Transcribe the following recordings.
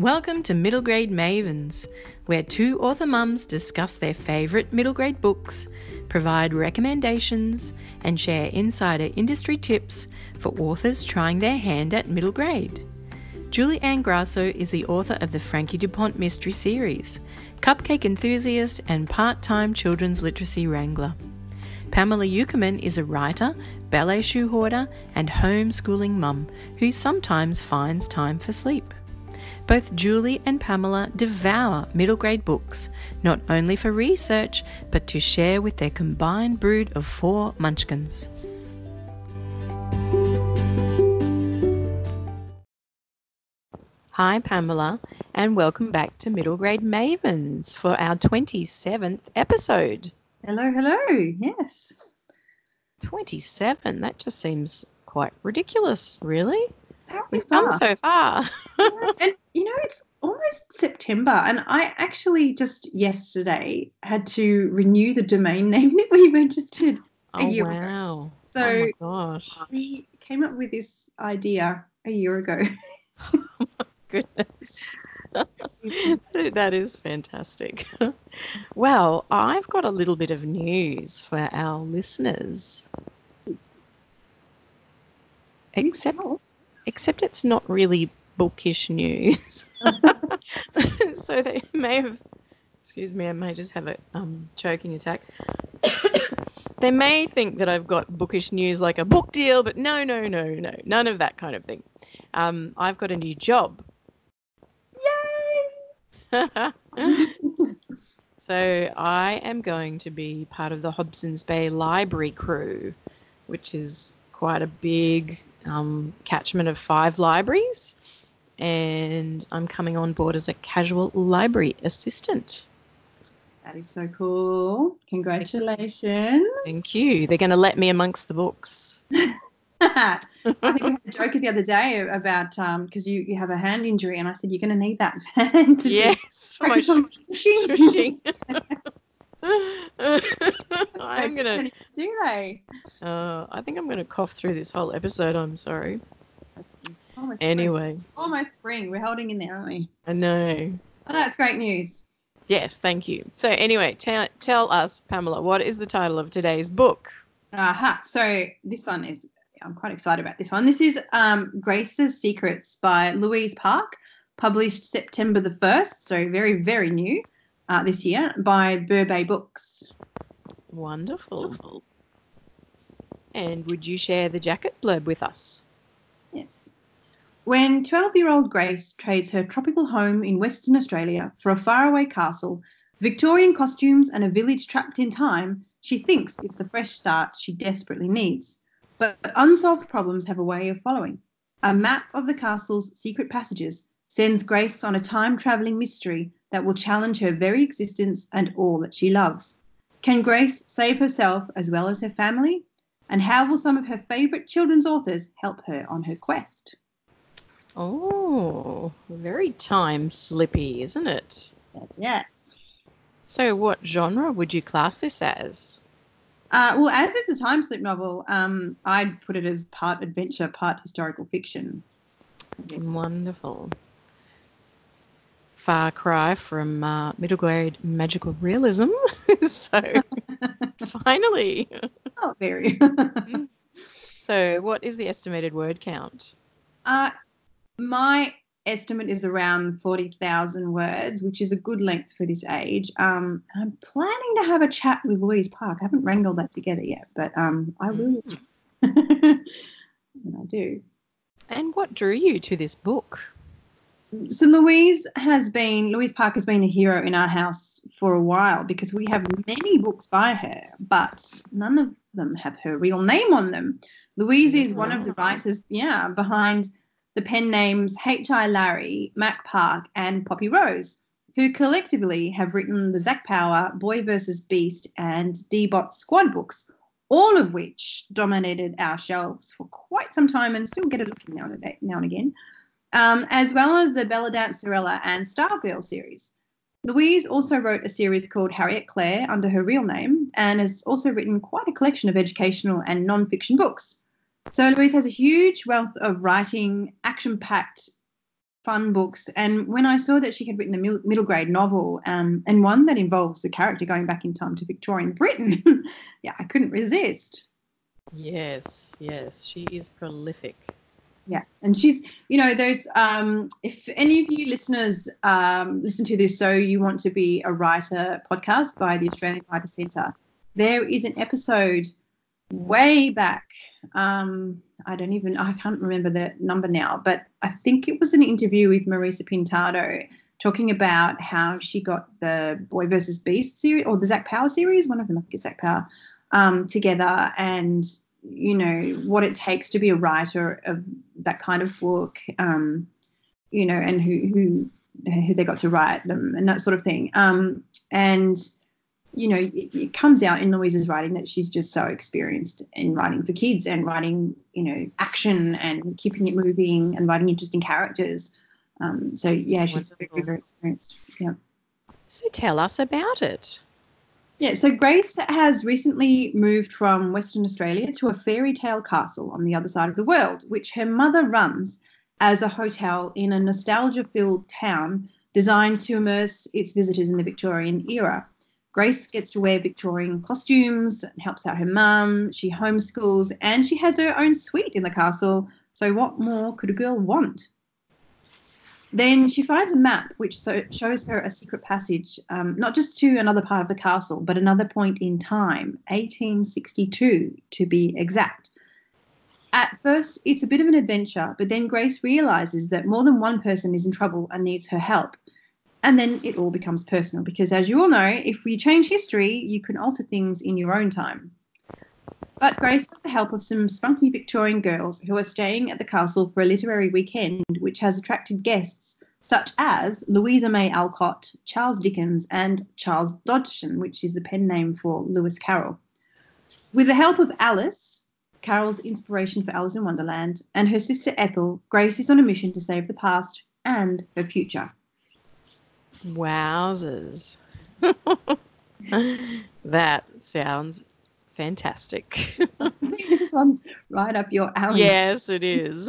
Welcome to Middle Grade Mavens, where two author mums discuss their favourite middle grade books, provide recommendations, and share insider industry tips for authors trying their hand at middle grade. Julie Ann Grasso is the author of the Frankie DuPont Mystery Series, cupcake enthusiast and part-time children's literacy wrangler. Pamela Eukerman is a writer, ballet shoe hoarder, and homeschooling mum who sometimes finds time for sleep. Both Julie and Pamela devour middle grade books, not only for research, but to share with their combined brood of 4 munchkins. Hi Pamela, and welcome back to Middle Grade Mavens for our 27th episode. Hello, yes. 27, that just seems quite ridiculous, really. We've far. come so far. And it's almost September, and I actually just yesterday had to renew the domain name that we registered a year ago. So oh my gosh. We came up with this idea a year ago. Oh my goodness. That is fantastic. Well, I've got a little bit of news for our listeners. Except it's not really bookish news. So they may have, excuse me, I may just have a choking attack. They may think that I've got bookish news like a book deal, but no, none of that kind of thing. I've got a new job. Yay! So I am going to be part of the Hobsons Bay Library crew, which is quite a big catchment of 5 libraries, and I'm coming on board as a casual library assistant. That is so cool. Congratulations. Thank you. They're going to let me amongst the books. I think we had a joke the other day about because you have a hand injury, and I said you're going to need that hand to yes, for my shushing. I'm gonna do they? I think I'm gonna cough through this whole episode. I'm sorry. Almost spring. We're holding in there, aren't we? I know. Oh, that's great news. Yes, thank you. So anyway, tell us, Pamela, what is the title of today's book? So this one is, I'm quite excited about this one. This is Grace's Secrets by Louise Park, published September the 1st, so very, very new this year, by Burbet Books. Wonderful. And would you share the jacket blurb with us? Yes. When 12-year-old Grace trades her tropical home in Western Australia for a faraway castle, Victorian costumes and a village trapped in time, she thinks it's the fresh start she desperately needs. But unsolved problems have a way of following. A map of the castle's secret passages sends Grace on a time-travelling mystery that will challenge her very existence and all that she loves. Can Grace save herself as well as her family? And how will some of her favourite children's authors help her on her quest? Oh, very time-slippy, isn't it? Yes. So what genre would you class this as? Well, as it's a time slip novel, I'd put it as part adventure, part historical fiction. Wonderful. Far cry from middle grade magical realism. So finally. Oh, very. So what is the estimated word count? My estimate is around 40,000 words, which is a good length for this age. I'm planning to have a chat with Louise Park. I haven't wrangled that together yet, but I will. And I do. And what drew you to this book? So Louise Park has been a hero in our house for a while because we have many books by her, but none of them have her real name on them. Louise is one of the writers, behind the pen names H.I. Larry, Mac Park, and Poppy Rose, who collectively have written the Zack Power, Boy vs. Beast, and D-Bot Squad books, all of which dominated our shelves for quite some time and still get a look now and again. As well as the Bella Dancerella and Stargirl series. Louise also wrote a series called Harriet Clare under her real name and has also written quite a collection of educational and non-fiction books. So Louise has a huge wealth of writing, action-packed fun books. And when I saw that she had written a middle grade novel, and one that involves the character going back in time to Victorian Britain, yeah, I couldn't resist. Yes, she is prolific. Yeah, and she's, those, if any of you listeners listen to this, So You Want to Be a Writer podcast by the Australian Writer Centre, there is an episode way back. I can't remember the number now, but I think it was an interview with Marisa Pintado talking about how she got the Boy versus Beast series, or the Zac Power series, one of them, I think it's Zac Power, together, and what it takes to be a writer of that kind of book, and who they got to write them and that sort of thing. And it comes out in Louise's writing that she's just so experienced in writing for kids and writing, action and keeping it moving and writing interesting characters. So yeah, she's very, very experienced. Yeah. So tell us about it. Yeah, so Grace has recently moved from Western Australia to a fairy tale castle on the other side of the world, which her mother runs as a hotel in a nostalgia-filled town designed to immerse its visitors in the Victorian era. Grace gets to wear Victorian costumes and helps out her mum. She homeschools and she has her own suite in the castle. So what more could a girl want? Then she finds a map which shows her a secret passage, not just to another part of the castle, but another point in time, 1862 to be exact. At first, it's a bit of an adventure, but then Grace realises that more than one person is in trouble and needs her help. And then it all becomes personal because, as you all know, if we change history, you can alter things in your own time. But Grace has the help of some spunky Victorian girls who are staying at the castle for a literary weekend, which has attracted guests such as Louisa May Alcott, Charles Dickens, and Charles Dodgson, which is the pen name for Lewis Carroll. With the help of Alice, Carroll's inspiration for Alice in Wonderland, and her sister Ethel, Grace is on a mission to save the past and her future. Wowzers. That sounds fantastic. This one's right up your alley. Yes, it is.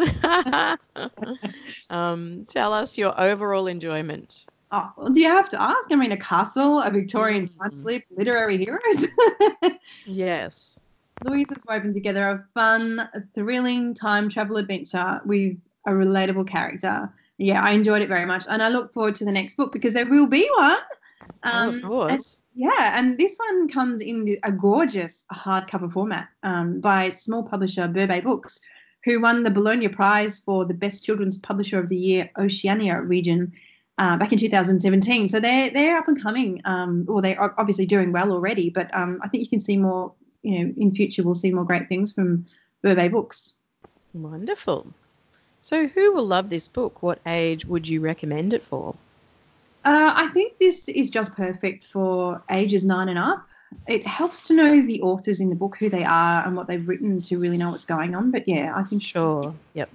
Tell us your overall enjoyment. Oh, well, do you have to ask? I mean, a castle, a Victorian time slip, literary heroes. Yes. Louise has woven together a fun, thrilling time travel adventure with a relatable character. Yeah, I enjoyed it very much. And I look forward to the next book because there will be one. Of course. And this one comes in a gorgeous hardcover format by small publisher Burbet Books, who won the Bologna Prize for the Best Children's Publisher of the Year Oceania region back in 2017. So they're up and coming, or they're obviously doing well already. But I think you can see more, in future we'll see more great things from Burbet Books. Wonderful. So who will love this book? What age would you recommend it for? I think this is just perfect for ages 9 and up. It helps to know the authors in the book, who they are and what they've written to really know what's going on. But, yeah, I think... Sure, yep.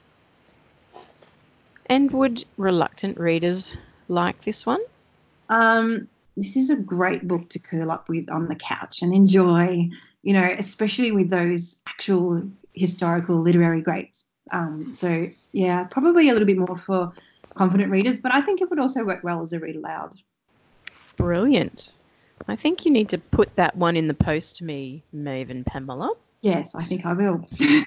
And would reluctant readers like this one? This is a great book to curl up with on the couch and enjoy, especially with those actual historical literary greats. So, yeah, probably a little bit more for confident readers, but I think it would also work well as a read aloud. Brilliant. I think you need to put that one in the post to me, Maeve and Pamela. Yes, I think I will.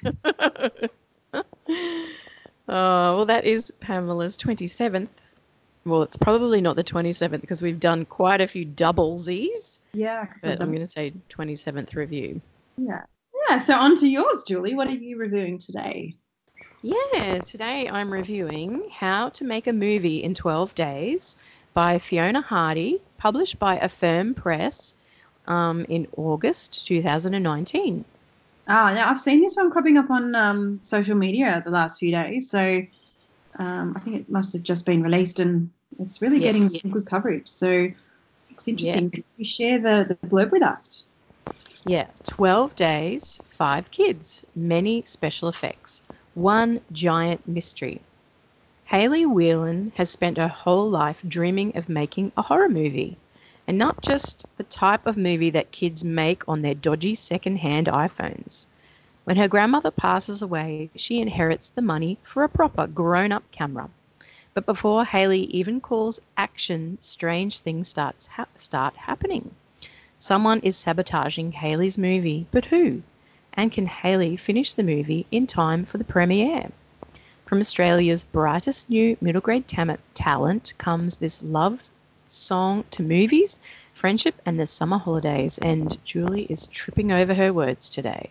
Oh, well, that is Pamela's 27th. Well, it's probably not the 27th because we've done quite a few doublesies. Yeah. But I'm going to say 27th review. Yeah. Yeah, so on to yours, Julie. What are you reviewing today? Yeah, today I'm reviewing How to Make a Movie in 12 Days by Fiona Hardy, published by Affirm Press in August 2019. Now I've seen this one cropping up on social media the last few days, so I think it must have just been released and it's really getting some good coverage. So it's interesting. Can you share the blurb with us? Yeah, 12 days, 5 kids, many special effects. One giant mystery. Hayley Whelan has spent her whole life dreaming of making a horror movie, and not just the type of movie that kids make on their dodgy second-hand iPhones. When her grandmother passes away, she inherits the money for a proper grown-up camera. But before Haley even calls action, strange things start happening. Someone is sabotaging Haley's movie, but who? And can Haley finish the movie in time for the premiere? From Australia's brightest new middle grade talent comes this love song to movies, friendship, and the summer holidays. And Julie is tripping over her words today.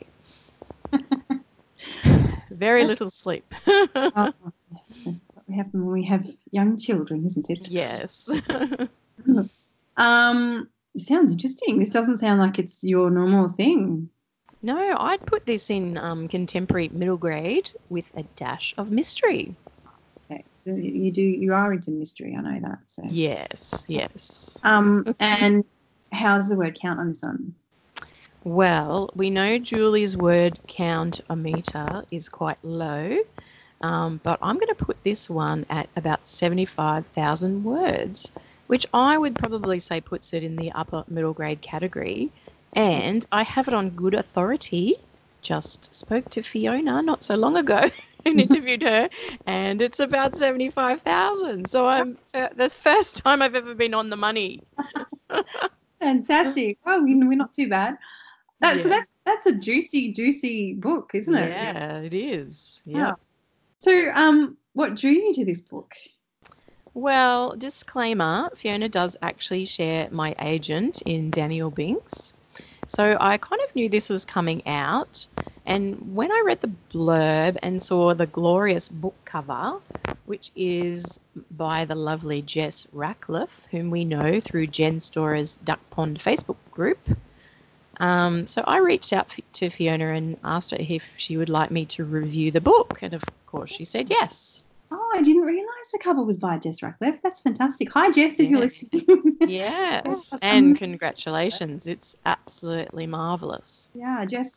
Very little sleep. Oh, yes, that's what we have when we have young children, isn't it? Yes. It sounds interesting. This doesn't sound like it's your normal thing. No, I'd put this in contemporary middle grade with a dash of mystery. Okay. So you are into mystery, I know that. So Yes, yes. and how's the word count on this one? Well, we know Julie's word count-o-meter is quite low, but I'm going to put this one at about 75,000 words, which I would probably say puts it in the upper middle grade category. And I have it on good authority. Just spoke to Fiona not so long ago and interviewed her, and it's about 75,000. So that's the first time I've ever been on the money. Fantastic. Oh, we're not too bad. Yeah. So that's a juicy book, isn't it? Yeah, it is. Yeah. So, what drew you to this book? Well, disclaimer, Fiona does actually share my agent in Daniel Binks. So I kind of knew this was coming out. And when I read the blurb and saw the glorious book cover, which is by the lovely Jess Ratcliffe, whom we know through Jen Storer's Duck Pond Facebook group. So I reached out to Fiona and asked her if she would like me to review the book. And of course she said yes. Oh, I didn't realise the cover was by Jess Ratcliffe. That's fantastic. Hi, Jess, if you're listening. Yes, and congratulations. It's absolutely marvellous. Yeah, Jess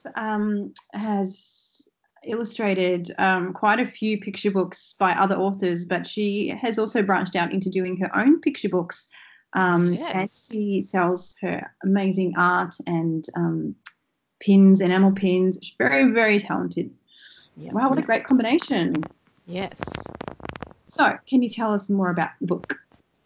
has illustrated quite a few picture books by other authors, but she has also branched out into doing her own picture books. And she sells her amazing art and pins, enamel pins. She's very, very talented. Yep. Wow, what a great combination. Yes. So, can you tell us more about the book?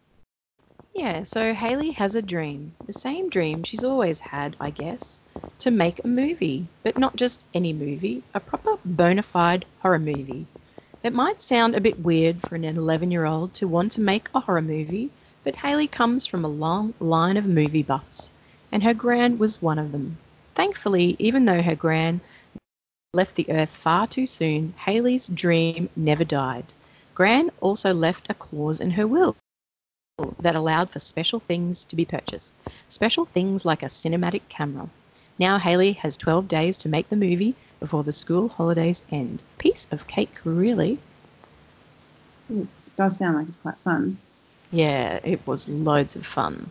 Yeah, so Haley has a dream, the same dream she's always had, I guess, to make a movie, but not just any movie, a proper bona fide horror movie. It might sound a bit weird for an 11-year-old to want to make a horror movie, but Haley comes from a long line of movie buffs, and her gran was one of them. Thankfully, even though her gran left the earth far too soon, Haley's dream never died. Gran also left a clause in her will that allowed for special things to be purchased. Special things like a cinematic camera. Now Haley has 12 days to make the movie before the school holidays end. Piece of cake, really. It does sound like it's quite fun. Yeah, it was loads of fun.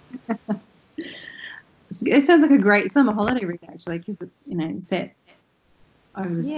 It sounds like a great summer holiday read, actually, because it's, set over the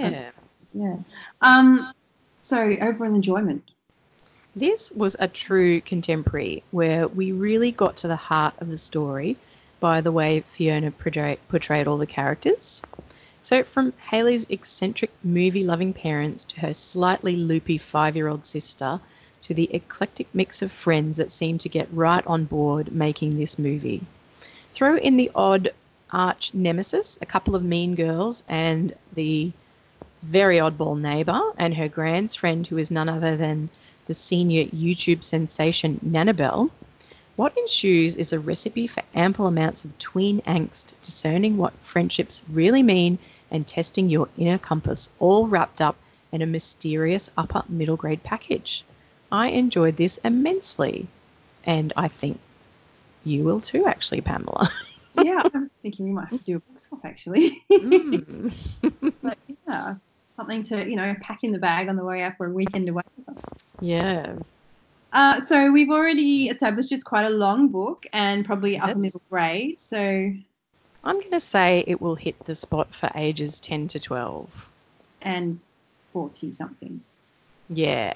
So, overall enjoyment. This was a true contemporary where we really got to the heart of the story by the way Fiona portrayed all the characters. So from Haley's eccentric movie-loving parents to her slightly loopy 5-year-old sister to the eclectic mix of friends that seem to get right on board making this movie. Throw in the odd arch nemesis, a couple of mean girls, and the very oddball neighbour and her gran's friend who is none other than the senior YouTube sensation Nanabelle. What ensues is a recipe for ample amounts of tween angst, discerning what friendships really mean and testing your inner compass, all wrapped up in a mysterious upper middle grade package. I enjoyed this immensely, and I think you will too, actually, Pamela. Yeah, I'm thinking we might have to do a book swap, actually. But yeah, something to, pack in the bag on the way out for a weekend away or something. Yeah. So we've already established it's quite a long book and probably upper middle grade. So I'm going to say it will hit the spot for ages 10 to 12. And 40 something. Yeah.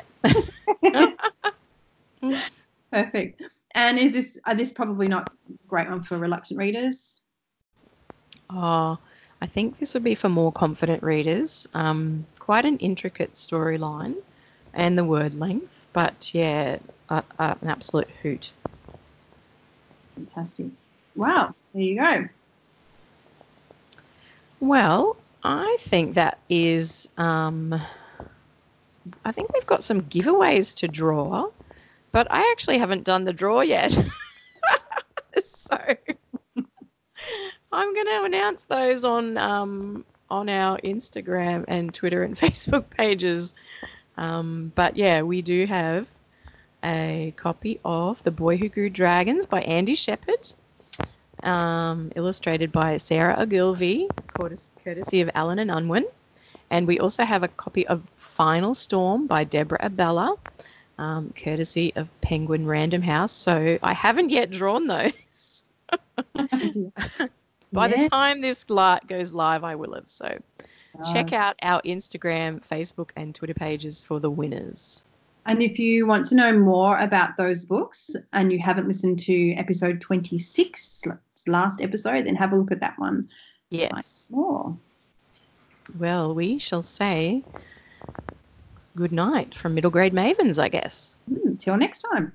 Perfect. And is this probably not a great one for reluctant readers? Oh, I think this would be for more confident readers. Quite an intricate storyline. and the word length. But yeah, an absolute hoot. Fantastic. Wow, there you go. Well, I think that is, I think we've got some giveaways to draw, but I actually haven't done the draw yet. So I'm going to announce those on our Instagram and Twitter and Facebook pages. But yeah, we do have a copy of The Boy Who Grew Dragons by Andy Shepherd, illustrated by Sarah Ogilvie, courtesy of Allen and Unwin. And we also have a copy of Final Storm by Deborah Abella, courtesy of Penguin Random House. So I haven't yet drawn those. By the time this goes live, I will have. So check out our Instagram, Facebook, and Twitter pages for the winners. And if you want to know more about those books and you haven't listened to episode 26, last episode, then have a look at that one. Yes. More. Well, we shall say good night from Middle Grade Mavens, I guess. Till next time.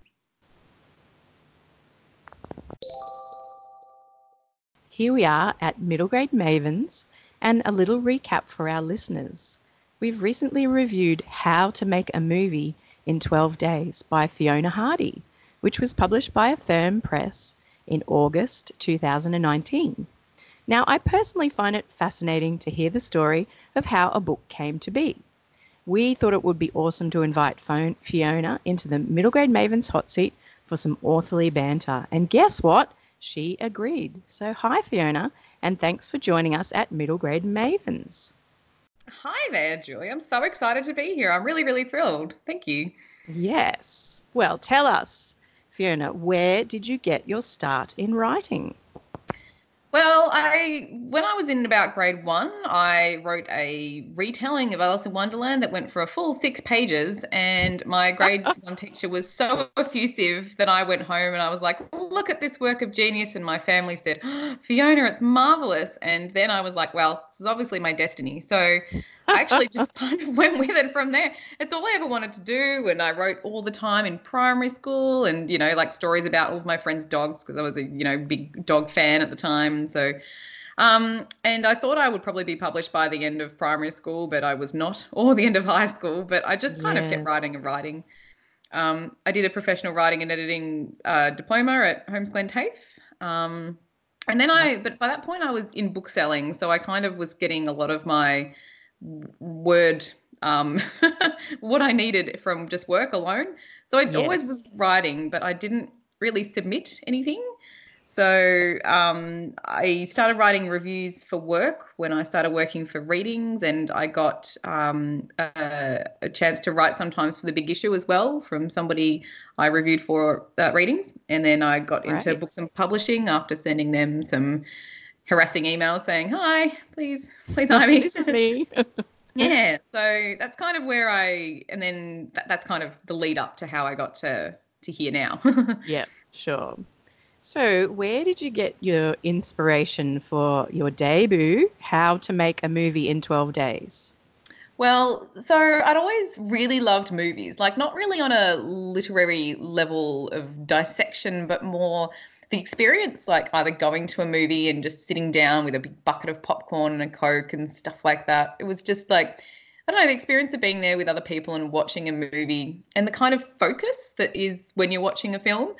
Here we are at Middle Grade Mavens, and a little recap for our listeners. We've recently reviewed How to Make a Movie in 12 Days by Fiona Hardy, which was published by Affirm Press in August 2019. Now, I personally find it fascinating to hear the story of how a book came to be. We thought it would be awesome to invite Fiona into the Middle Grade Mavens hot seat for some authorly banter. And guess what? She agreed. So hi, Fiona, and thanks for joining us at Middle Grade Mavens. Hi there, Julie. I'm so excited to be here. I'm really, really thrilled. Thank you. Yes. Well, tell us, Fiona, where did you get your start in writing? Well, when I was in about grade 1, I wrote a retelling of Alice in Wonderland that went for a full 6 pages, and my grade 1 teacher was so effusive that I went home and I was like, look at this work of genius, and my family said, Fiona, it's marvelous. And then I was like, well, this is obviously my destiny. So I actually just kind of went with it from there. It's all I ever wanted to do, and I wrote all the time in primary school, and like stories about all of my friends' dogs, because I was a big dog fan at the time. So and I thought I would probably be published by the end of primary school, but I was not, or the end of high school, but I just kind of kept writing and writing. I did a professional writing and editing diploma at Holmes Glen TAFE. And then but by that point I was in book selling, so I kind of was getting a lot of my word, what I needed from just work alone. So I always was writing, but I didn't really submit anything. So I started writing reviews for work when I started working for Readings, and I got a chance to write sometimes for the Big Issue as well from somebody I reviewed for Readings. And then I got into books and publishing after sending them some harassing emails saying, hi, please hire me. This is me. Yeah, so that's kind of where and then that's kind of the lead up to how I got to here now. Yeah, sure. So where did you get your inspiration for your debut, How to Make a Movie in 12 Days? Well, so I'd always really loved movies, like not really on a literary level of dissection, but more the experience, like either going to a movie and just sitting down with a big bucket of popcorn and a Coke and stuff like that. It was just like, I don't know, the experience of being there with other people and watching a movie and the kind of focus that is when you're watching a film.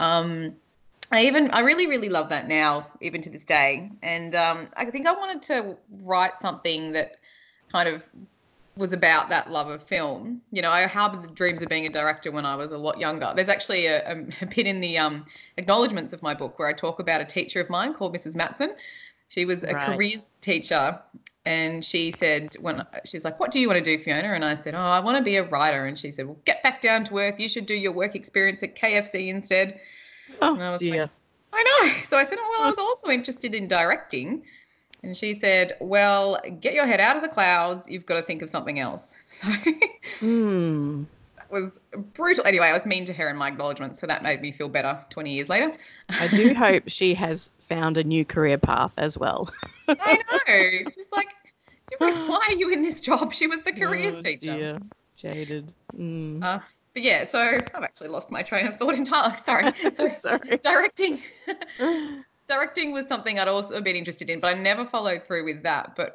I really, really love that now, even to this day. And I think I wanted to write something that kind of was about that love of film. I harbored the dreams of being a director when I was a lot younger. There's actually a bit in the acknowledgements of my book where I talk about a teacher of mine called Mrs. Matson. She was a careers teacher, and she said, she's like, what do you want to do, Fiona? And I said, I want to be a writer. And she said, well, get back down to earth. You should do your work experience at KFC instead. Oh, dear. Like, I know. So I said, I was also interested in directing. And she said, well, get your head out of the clouds. You've got to think of something else. So that was brutal. Anyway, I was mean to her in my acknowledgements, so that made me feel better 20 years later. I do hope she has found a new career path as well. I know. Just like, why are you in this job? She was the careers teacher. Dear. Jaded. But yeah, so I've actually lost my train of thought entirely. Sorry. So Sorry. Directing was something I'd also been interested in, but I never followed through with that. But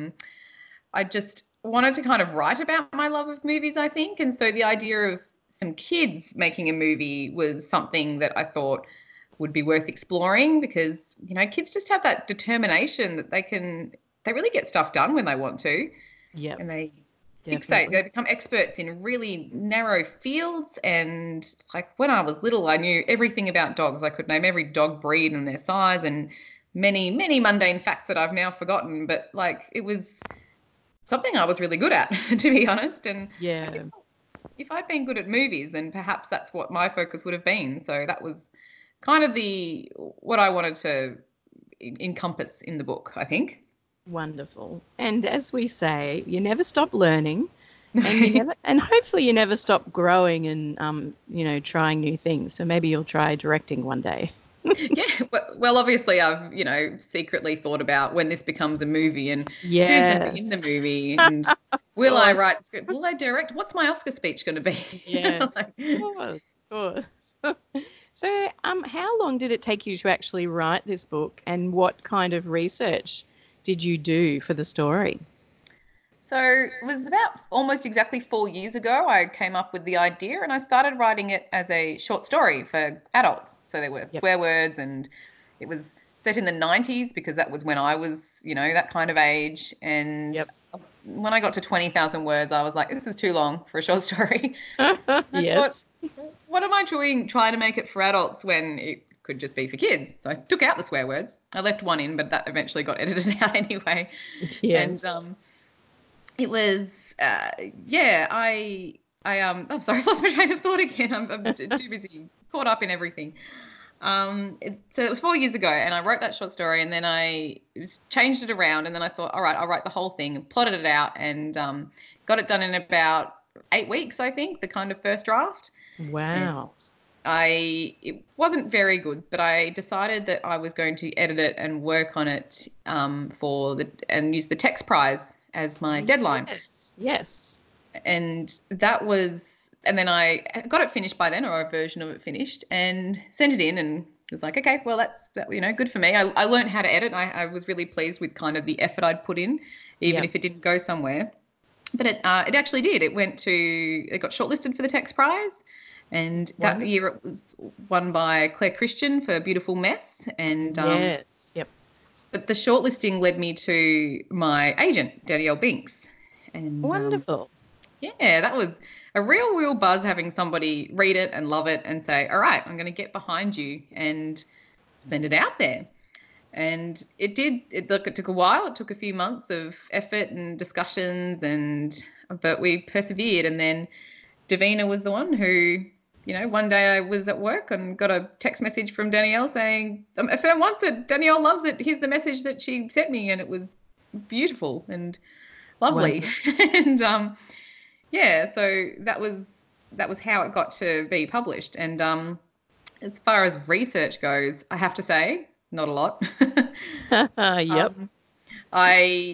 I just wanted to kind of write about my love of movies, I think. And so the idea of some kids making a movie was something that I thought would be worth exploring because, you know, kids just have that determination that they really get stuff done when they want to. Yeah. And they become experts in really narrow fields. And like when I was little, I knew everything about dogs. I could name every dog breed and their size and many, many mundane facts that I've now forgotten. But like it was something I was really good at, to be honest. And yeah, if I'd been good at movies, then perhaps that's what my focus would have been. So that was kind of what I wanted to encompass in the book, I think. Wonderful. And as we say, you never stop learning, and hopefully you never stop growing and trying new things. So maybe you'll try directing one day. Yeah, well, obviously I've secretly thought about when this becomes a movie and who's going to be in the movie and will I write the script? Will I direct? What's my Oscar speech going to be? Yes, of course. So, how long did it take you to actually write this book, and what kind of research did you do for the story? So it was about almost exactly 4 years ago I came up with the idea and I started writing it as a short story for adults. So there were swear words and it was set in the 90s because that was when I was, that kind of age. And when I got to 20,000 words, I was like, this is too long for a short story. Yes. What am I doing trying to make it for adults when it could just be for kids? So I took out the swear words. I left one in, but that eventually got edited out anyway. Yes. And it was, I'm sorry, I've lost my train of thought again. I'm too busy, caught up in everything. So it was 4 years ago and I wrote that short story and then I changed it around and then I thought, all right, I'll write the whole thing and plotted it out and got it done in about 8 weeks, I think, the kind of first draft. Wow. It wasn't very good, but I decided that I was going to edit it and work on it and use the Text Prize as my deadline. Yes. And then I got it finished by then, or a version of it finished, and sent it in and was like, okay, well, that's good for me. I learned how to edit. I was really pleased with kind of the effort I'd put in, even if it didn't go somewhere. But it actually did. It got shortlisted for the Text Prize. And that year it was won by Claire Christian for Beautiful Mess. And yes, yep. But the shortlisting led me to my agent, Danielle Binks. And wonderful. That was a real buzz having somebody read it and love it and say, all right, I'm going to get behind you and send it out there. And it did. It took a while. It took a few months of effort and discussions, but we persevered. And then Davina was the one who, one day I was at work and got a text message from Danielle saying, a fan wants it. Danielle loves it. Here's the message that she sent me. And it was beautiful and lovely. And so that was how it got to be published. And as far as research goes, I have to say, not a lot. Yep. I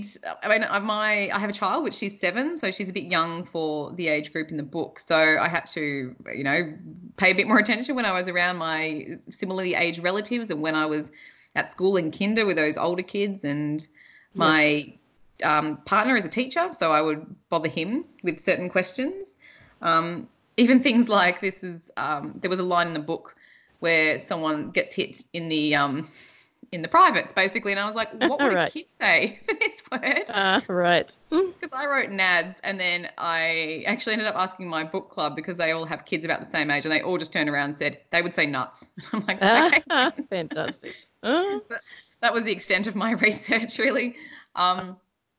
have a child, which she's 7, so she's a bit young for the age group in the book. So I had to, pay a bit more attention when I was around my similarly aged relatives and when I was at school in kinder with those older kids. And my partner is a teacher, so I would bother him with certain questions. Even things like there was a line in the book where someone gets hit in the privates, basically. And I was like, what would a kid say for this word? Right. Because I wrote NADS and then I actually ended up asking my book club because they all have kids about the same age and they all just turned around and said they would say nuts. I'm like, okay. Fantastic. That was the extent of my research, really. I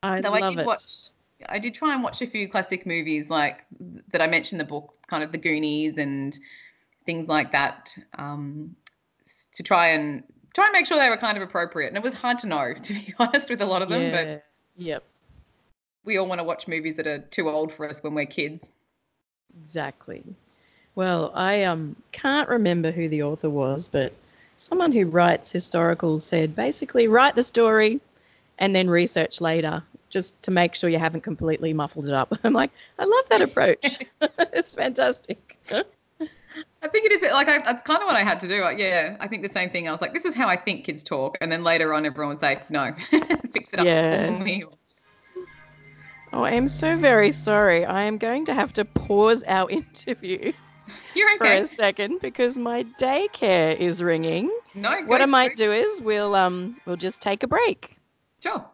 did try and watch a few classic movies like that I mentioned in the book, kind of The Goonies and things like that, to try and make sure they were kind of appropriate. And it was hard to know, to be honest, with a lot of them. But we all want to watch movies that are too old for us when we're kids. Exactly. Well, I can't remember who the author was, but someone who writes historical said basically write the story and then research later. just to make sure you haven't completely muffled it up. I'm like, I love that approach. It's fantastic. I think it is like that's kind of what I had to do. Like, yeah, I think the same thing. I was like, this is how I think kids talk, and then later on, everyone would say, no, fix it up for me. Oh, I am so very sorry. I am going to have to pause our interview. You're okay. For a second because my daycare is ringing. No, what I might do is we'll just take a break. Sure.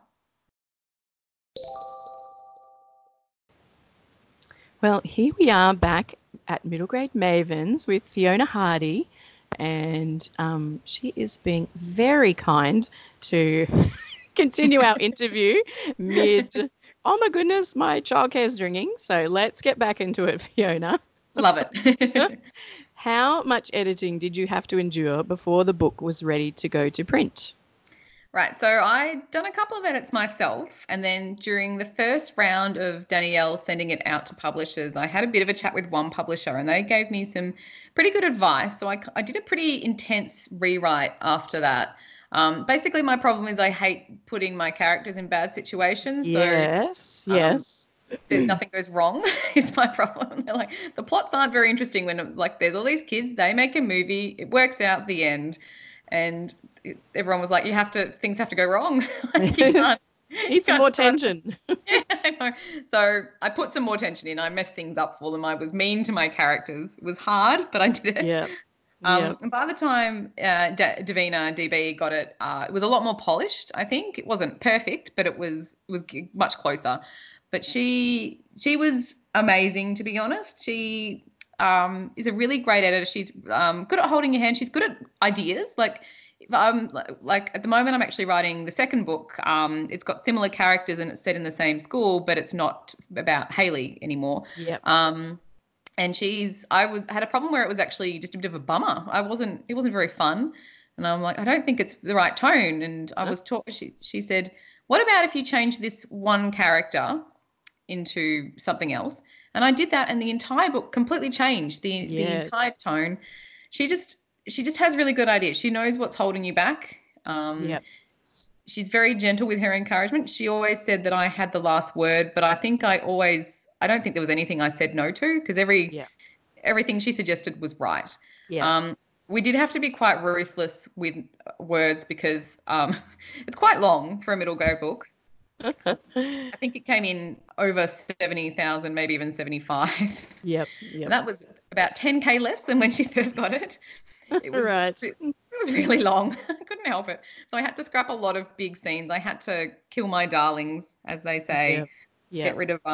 Well, here we are back at Middle Grade Mavens with Fiona Hardy, and she is being very kind to continue our interview mid, oh my goodness, my childcare is ringing. So let's get back into it, Fiona. Love it. How much editing did you have to endure before the book was ready to go to print? Right. So I'd done a couple of edits myself. And then during the first round of Danielle sending it out to publishers, I had a bit of a chat with one publisher and they gave me some pretty good advice. So I did a pretty intense rewrite after that. Basically, my problem is I hate putting my characters in bad situations. Yes, so, yes. Nothing goes wrong is my problem. They're like, the plots aren't very interesting when like there's all these kids, they make a movie, it works out the end. And everyone was like, things have to go wrong. Like, need some more tension. Yeah, I know. So I put some more tension in. I messed things up for them. I was mean to my characters. It was hard, but I did it. Yeah. And by the time Davina DB got it, it was a lot more polished, I think. It wasn't perfect, but it was much closer. But she was amazing, to be honest. She is a really great editor. She's good at holding your hand. She's good at ideas. Like at the moment, I'm actually writing the second book. It's got similar characters and it's set in the same school, but it's not about Hayley anymore. Yep. And I had a problem where it was actually just a bit of a bummer. It wasn't very fun. And I'm like, I don't think it's the right tone. And I was she said, what about if you change this one character into something else? And I did that and the entire book completely changed the entire tone. She just has really good ideas. She knows what's holding you back. She's very gentle with her encouragement. She always said that I had the last word, but I think I don't think there was anything I said no to because everything she suggested was right. Yeah. We did have to be quite ruthless with words because it's quite long for a middle grade book. I think it came in over 70,000, maybe even 75. Yep. And that was about 10K less than when she first got it. It was really long. I couldn't help it. So I had to scrap a lot of big scenes. I had to kill my darlings, as they say. Get rid of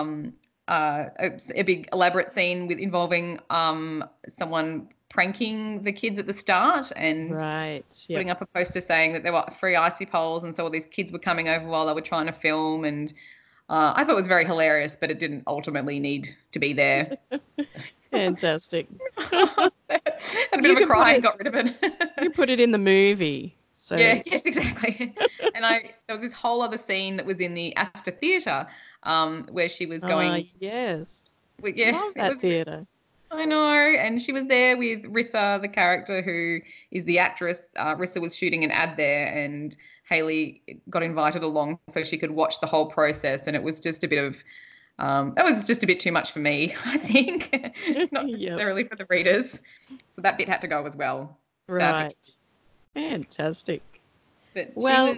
a big elaborate scene involving someone pranking the kids at the start and putting up a poster saying that there were free icy poles and so all these kids were coming over while they were trying to film and I thought it was very hilarious, but it didn't ultimately need to be there. Fantastic. Had a bit of a cry and got rid of it. You put it in the movie. So. Yeah, yes, exactly. And there was this whole other scene that was in the Astor Theatre where she was going. Yes. Love that theatre. I know. And she was there with Rissa, the character who is the actress. Rissa was shooting an ad there and Hayley got invited along so she could watch the whole process. And it was just a bit of, that was just a bit too much for me, I think. Not necessarily for the readers. So that bit had to go as well. Right. Fantastic. But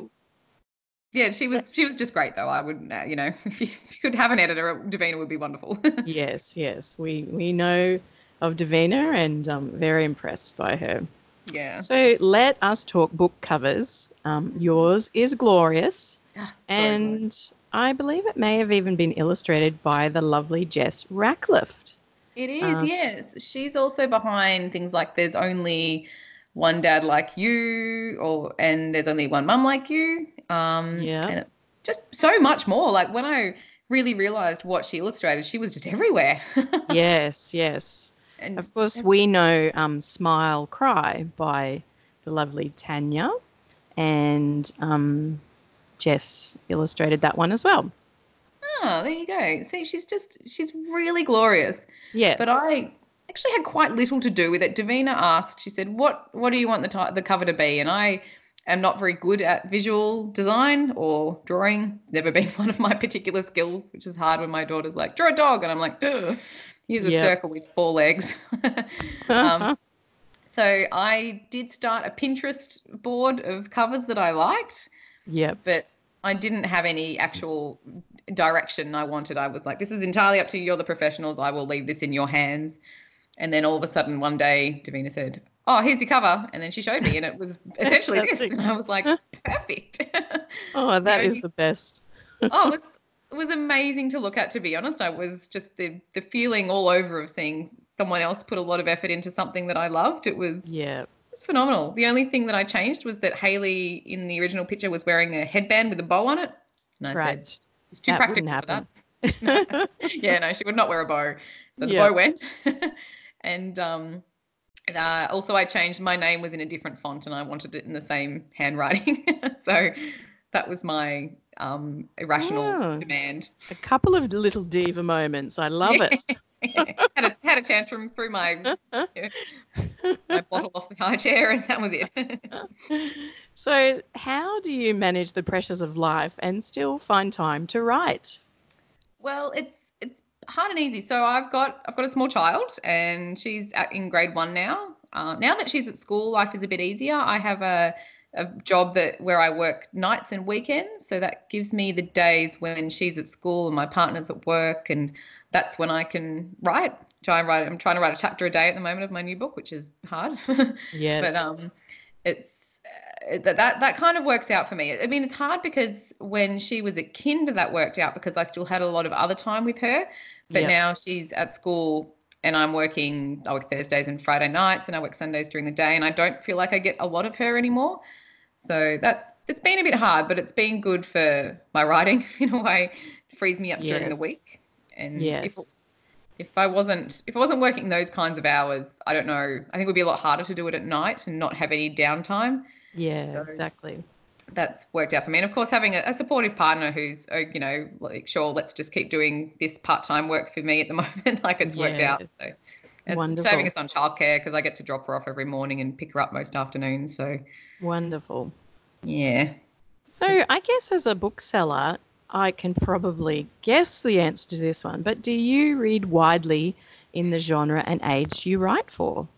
she was just great though. I would, if you could have an editor, Davina would be wonderful. Yes. We know of Davina and very impressed by her. Yeah. So let us talk book covers. Yours is glorious. And good. I believe it may have even been illustrated by the lovely Jess Ratcliffe. It is, yes. She's also behind things like There's Only One Dad Like You and There's Only One Mum Like You. And just so much more. Like when I really realised what she illustrated, she was just everywhere. Yes. And of course, we know Smile Cry by the lovely Tanya, and Jess illustrated that one as well. Oh, there you go. See, she's really glorious. Yes. But I actually had quite little to do with it. Davina asked, she said, what do you want the cover to be? And I am not very good at visual design or drawing. Never been one of my particular skills, which is hard when my daughter's like, draw a dog. And I'm like, ugh, here's a circle with 4 legs. So I did start a Pinterest board of covers that I liked. Yep. But I didn't have any actual direction I wanted. I was like, this is entirely up to you. You're the professionals. I will leave this in your hands. And then all of a sudden one day Davina said, oh, here's your cover. And then she showed me and it was essentially this. And I was like, perfect. Oh, that is the best. Oh, it was amazing to look at, to be honest. I was just the feeling all over of seeing someone else put a lot of effort into something that I loved. It was phenomenal. The only thing that I changed was that Hayley in the original picture was wearing a headband with a bow on it. And I said, it's too practical for that. Yeah, no, she would not wear a bow. So the bow went. And also I changed, my name was in a different font and I wanted it in the same handwriting. So that was my irrational demand. A couple of little diva moments. I love it. had a tantrum through my bottle off the high chair and that was it. So how do you manage the pressures of life and still find time to write? Well, it's hard and easy. So I've got a small child and she's in grade 1 now. Now that she's at school, life is a bit easier. I have a job where I work nights and weekends. So that gives me the days when she's at school and my partner's at work, and that's when I can write. I'm trying to write a chapter a day at the moment of my new book, which is hard. Yes. But it's that kind of works out for me. I mean, it's hard because when she was a kind, that worked out because I still had a lot of other time with her. But now she's at school and I work Thursdays and Friday nights and I work Sundays during the day, and I don't feel like I get a lot of her anymore. So it's been a bit hard, but it's been good for my writing in a way. It frees me up during the week. And if I wasn't working those kinds of hours, I don't know, I think it would be a lot harder to do it at night and not have any downtime. Yeah, so exactly. That's worked out for me. And of course, having a supportive partner who's, like, sure, let's just keep doing this part-time work for me at the moment. Like, it's worked out. So it's saving us on childcare because I get to drop her off every morning and pick her up most afternoons. So wonderful. Yeah. So I guess as a bookseller, I can probably guess the answer to this one, but do you read widely in the genre and age you write for?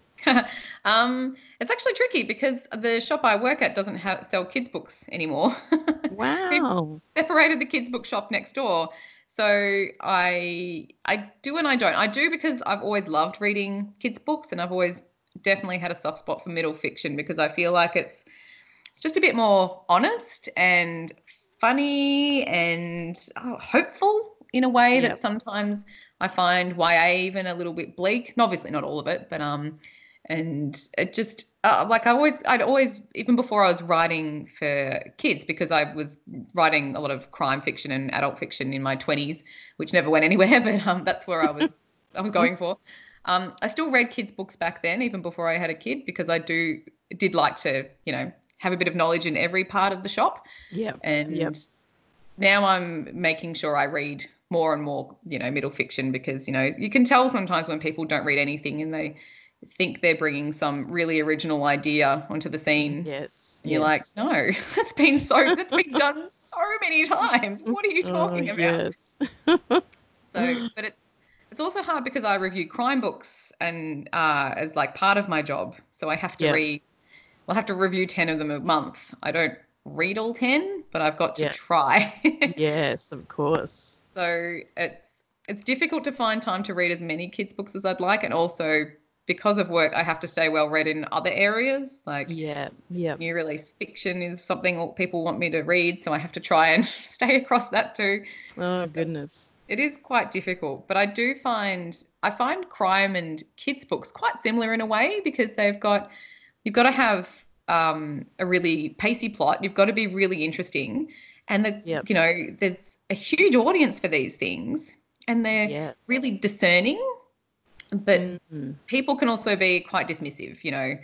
It's actually tricky because the shop I work at doesn't sell kids' books anymore. Wow. They've separated the kids' book shop next door. So I do and I don't. I do because I've always loved reading kids' books, and I've always definitely had a soft spot for middle fiction because I feel like it's just a bit more honest and funny and hopeful in a way that sometimes I find YA even a little bit bleak. And obviously not all of it, but and it just I'd always, even before I was writing for kids, because I was writing a lot of crime fiction and adult fiction in my 20s, which never went anywhere, but that's where I was going for. I still read kids' books back then, even before I had a kid, because I did like to, have a bit of knowledge in every part of the shop. Yeah. And now I'm making sure I read more and more, middle fiction, because, you can tell sometimes when people don't read anything and they think they're bringing some really original idea onto the scene. Yes. And you're like, no, that's been done so many times. What are you talking about? Yes. But it's also hard because I review crime books and as like part of my job. So I have to I'll have to review 10 of them a month. I don't read all 10, but I've got to try. Yes, of course. So it's difficult to find time to read as many kids' books as I'd like, and also because of work, I have to stay well read in other areas. Like new release fiction is something people want me to read, so I have to try and stay across that too. Oh goodness. It is quite difficult, but I find crime and kids' books quite similar in a way, because you've got to have a really pacey plot. You've got to be really interesting, and there's a huge audience for these things, and they're really discerning. But people can also be quite dismissive,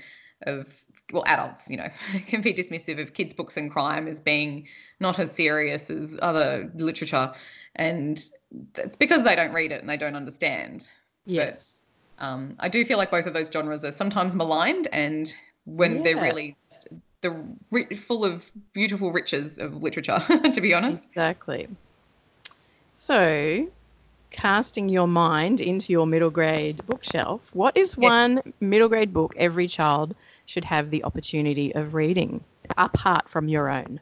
adults, can be dismissive of kids' books and crime as being not as serious as other literature. And it's because they don't read it and they don't understand. Yes. But I do feel like both of those genres are sometimes maligned, and when they're really full of beautiful riches of literature, to be honest. Exactly. So, casting your mind into your middle grade bookshelf, what is one middle grade book every child should have the opportunity of reading, apart from your own?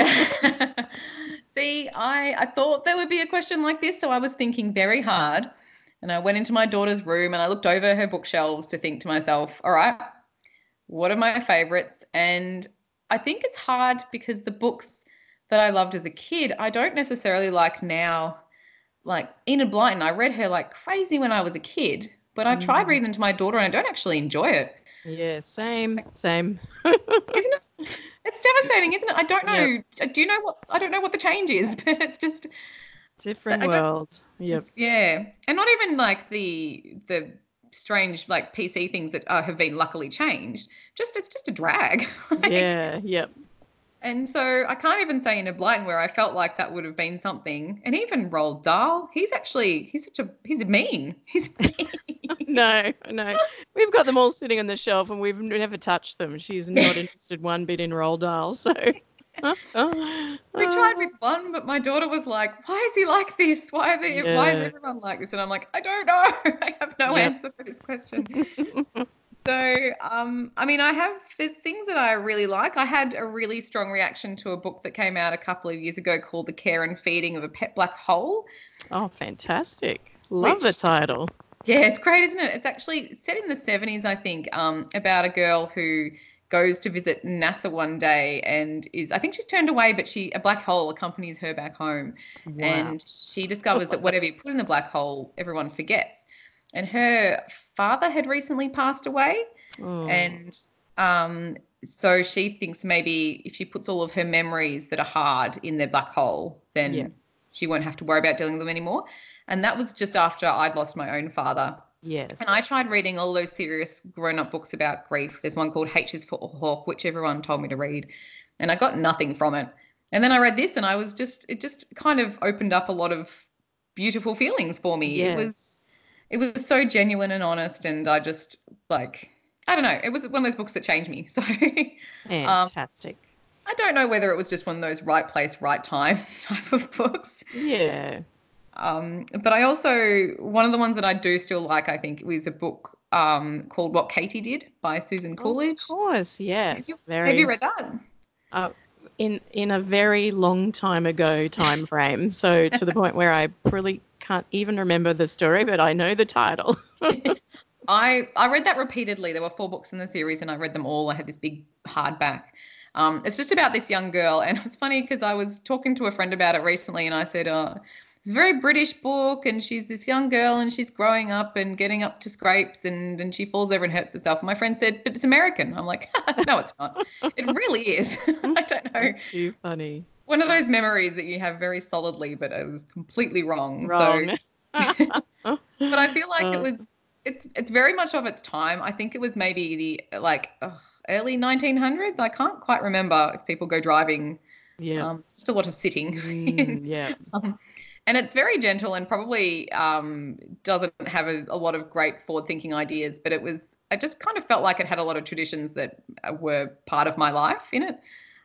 See, I thought there would be a question like this, so I was thinking very hard. And I went into my daughter's room and I looked over her bookshelves to think to myself, all right, what are my favorites? And I think it's hard because the books that I loved as a kid, I don't necessarily like now. Like Enid Blyton, I read her like crazy when I was a kid, but I tried reading them to my daughter and I don't actually enjoy it. Yeah, same. Isn't it? It's devastating, isn't it? I don't know. Yep. Do you know what? I don't know what the change is, but it's just different world. Yep. Yeah, and not even like the strange like PC things that have been luckily changed. It's just a drag. Yeah. Yep. And so I can't even say Enid Blyton where I felt like that would have been something. And even Roald Dahl, he's mean. He's mean. No. We've got them all sitting on the shelf and we've never touched them. She's not interested one bit in Roald Dahl. So we tried with one, but my daughter was like, why is he like this? Why is everyone like this? And I'm like, I don't know. I have no answer for this question. So, there's things that I really like. I had a really strong reaction to a book that came out a couple of years ago called The Care and Feeding of a Pet Black Hole. Oh, fantastic. Love the title. Yeah, it's great, isn't it? It's actually set in the 70s, I think, about a girl who goes to visit NASA one day and I think she's turned away, but a black hole accompanies her back home. Wow. And she discovers that whatever you put in the black hole, everyone forgets. And her father had recently passed away. And so she thinks maybe if she puts all of her memories that are hard in their black hole, then she won't have to worry about dealing with them anymore. And that was just after I'd lost my own father. Yes. And I tried reading all those serious grown-up books about grief. There's one called H is for Hawk, which everyone told me to read. And I got nothing from it. And then I read this and it just kind of opened up a lot of beautiful feelings for me. Yes. It was so genuine and honest, and I just I don't know. It was one of those books that changed me. So fantastic. I don't know whether it was just one of those right place, right time type of books. Yeah. But I also, one of the ones that I do still like, I think, was a book called What Katie Did by Susan Coolidge. Of course, yes. Have you read that? In a very long time ago time frame. So to the point where I really can't even remember the story, but I know the title. I read that repeatedly. There were 4 books in the series and I read them all. I had this big hardback. It's just about this young girl. And it's funny because I was talking to a friend about it recently and I said, it's a very British book and she's this young girl and she's growing up and getting up to scrapes and she falls over and hurts herself. And my friend said, but it's American. I'm like, no, it's not. It really is. I don't know. That's too funny. One of those memories that you have very solidly, but it was completely wrong. So, but I feel like it's very much of its time. I think it was maybe the early 1900s. I can't quite remember if people go driving. Yeah. It's just a lot of sitting. Yeah. And it's very gentle and probably doesn't have a lot of great forward-thinking ideas, but I just kind of felt like it had a lot of traditions that were part of my life in it.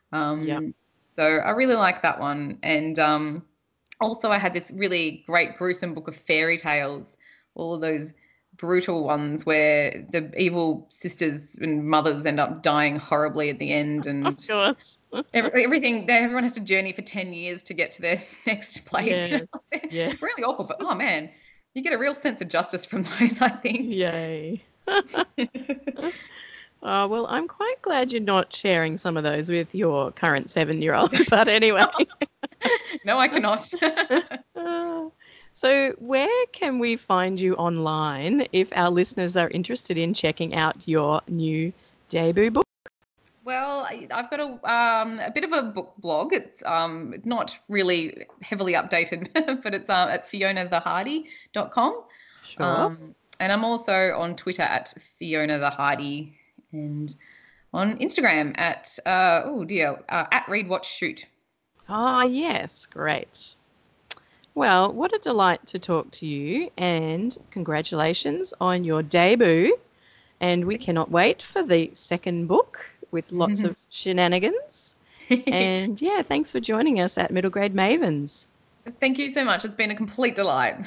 So I really like that one. And also I had this really great gruesome book of fairy tales, all of those brutal ones where the evil sisters and mothers end up dying horribly at the end, and of course everyone has to journey for 10 years to get to their next place. Yes. Really awful, but oh man, you get a real sense of justice from those, I think. Yay. Well, I'm quite glad you're not sharing some of those with your current 7-year-old, but anyway. No, I cannot. So where can we find you online if our listeners are interested in checking out your new debut book? Well, I've got a bit of a book blog. It's not really heavily updated, but it's at fionathehardy.com. Sure. And I'm also on Twitter at fionathehardy and on Instagram at Read Watch Shoot. Ah, yes, great. Well, what a delight to talk to you, and congratulations on your debut. And we cannot wait for the second book, with lots of shenanigans. And yeah, thanks for joining us at Middle Grade Mavens. Thank you so much. It's been a complete delight.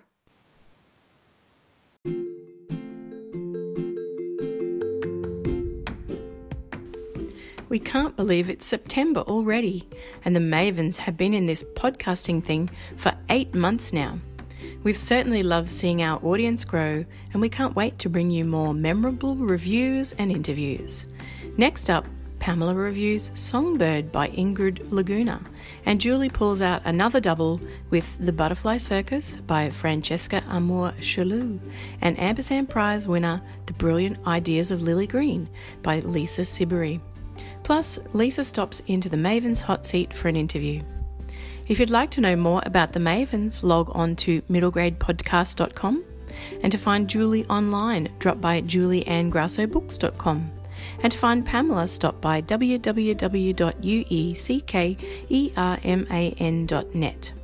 We can't believe it's September already, and the Mavens have been in this podcasting thing for 8 months now. We've certainly loved seeing our audience grow, and we can't wait to bring you more memorable reviews and interviews. Next up, Pamela reviews Songbird by Ingrid Laguna, and Julie pulls out another double with The Butterfly Circus by Francesca Amour-Chaloux, and Ampersand Prize winner The Brilliant Ideas of Lily Green by Lisa Sibury. Plus, Lisa stops into the Mavens hot seat for an interview. If you'd like to know more about the Mavens, log on to middlegradepodcast.com, and to find Julie online, drop by julieanngrassobooks.com, and to find Pamela, stop by www.ueckerman.net.